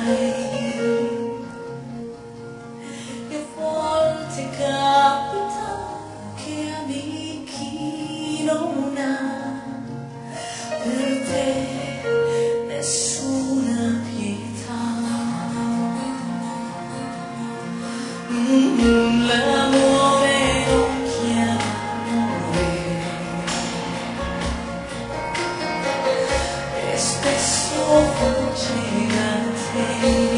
E a volte capita che ami chi non ha per te nessuna pietà. L'amore non chiama amore e spesso faceva te.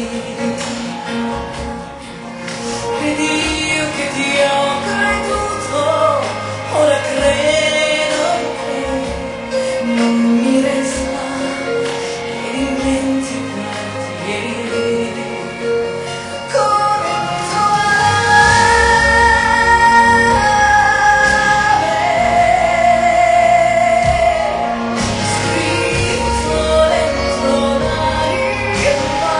Ed io che ti ho creduto, ora credo che non mi resta che dimenticarti. Con il tuo scritto dentro la riva,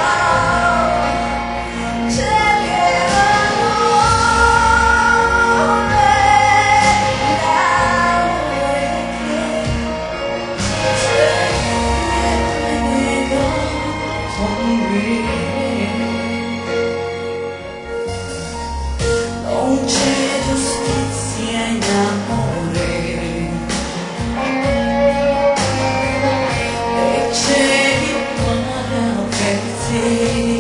non c'è giustizia in amore e c'è chi paga per te.